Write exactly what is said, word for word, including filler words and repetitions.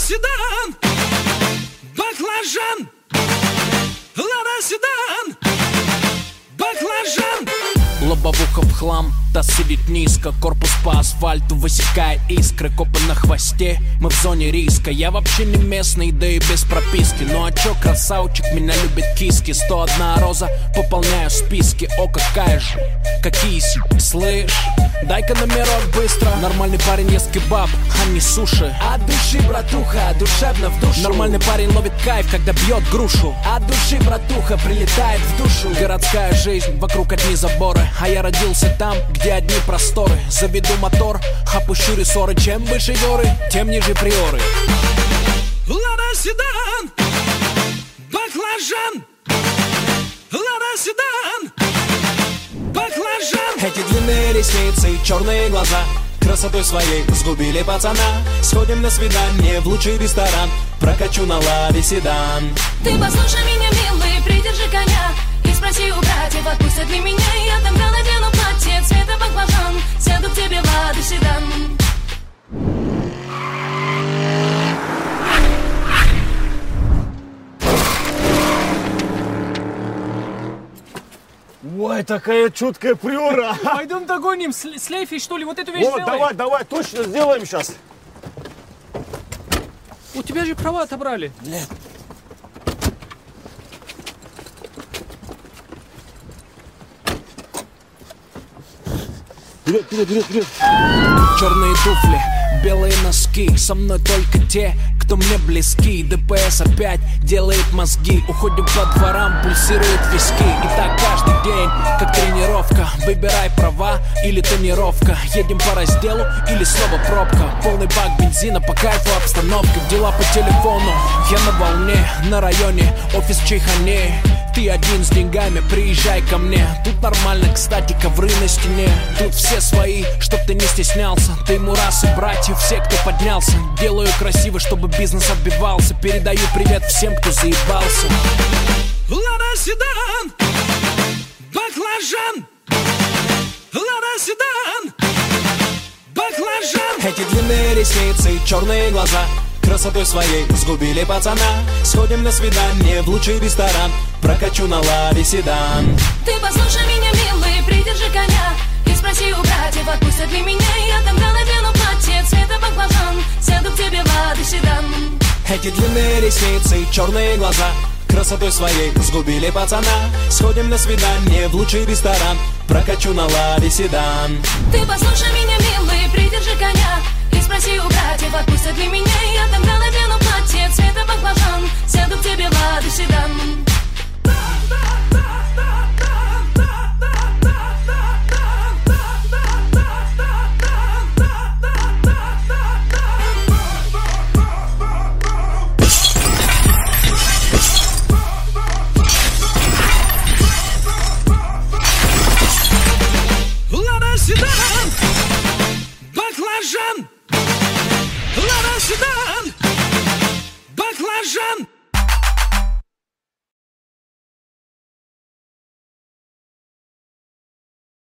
седан, баклажан, Лада седан, баклажан. Лобовуха в хлам, таз сидит низко, корпус по асфальту высекает искры, копы на хвосте, мы в зоне риска. Я вообще не местный, да и без прописки. Ну а чё, красавчик, меня любит киски. Сто одна роза, пополняю списки. О, какая же, какие си, слышь, дай-ка номерок быстро. Нормальный парень ест кебаб, а не суши. От души, братуха, душевно в душу. Нормальный парень ловит кайф, когда бьет грушу. От души, братуха, прилетает в душу. Городская жизнь, вокруг одни заборы, а я родился там, где одни просторы. Заведу мотор, опущу рессоры. Чем выше горы, тем ниже приоры. Лада седан, баклажан, Лада седан, баклажан. Эти длинные ресницы и черные глаза красотой своей сгубили пацана. Сходим на свидание в лучший ресторан, прокачу на Ладе седан. Ты послушай меня, милый, придержи коня и спроси у братьев, отпустят ли меня. Я тогда надену платье цвета баклажан, сяду к тебе в Ладу седан. Ой, такая чуткая приора. Пойдем догоним с, с Лейфей, что ли, вот эту вещь Вот, сделаем. давай, давай, точно сделаем сейчас. У тебя же права отобрали. Нет. Вперед, вперед, вперед, вперед. Черные туфли, белые носки, со мной только те, кто мне близки. ДПС опять делает мозги, уходим по дворам, пульсируют виски. И так каждый день, как тренировка. Выбирай права или тонировка. Едем по разделу или снова пробка. Полный бак бензина, по кайфу обстановка. Дела по телефону, я на волне. На районе, офис в Чайхане. Ты один с деньгами, приезжай ко мне. Тут нормально, кстати, ковры на стене. Тут все свои, чтоб ты не стеснялся. Ты мурасы, братья, все, кто поднялся. Делаю красиво, чтобы бизнес отбивался. Передаю привет всем, кто заебался. Лада седан, баклажан, Лада седан, баклажан. Эти длинные ресницы и черные глаза красотой своей сгубили пацана. Сходим на свидание в лучший ресторан, прокачу на Ладе седан. Ты послушай меня, милый, придержи коня и спроси у братьев, отпустят ли меня. Я тогда надену платье цвета баклажан, сяду к тебе в Ладу седан. Эти длинные ресницы и черные глаза красотой своей сгубили пацана. Сходим на свидание в лучший ресторан, прокачу на Ладе седан. Ты послушай меня, милый, придержи коня и спроси у братьев, отпустят ли меня. Я тогда надену платье цвета баклажан, сяду к тебе в Ладу седан. Лада седан, баклажан, Лада седан, баклажан.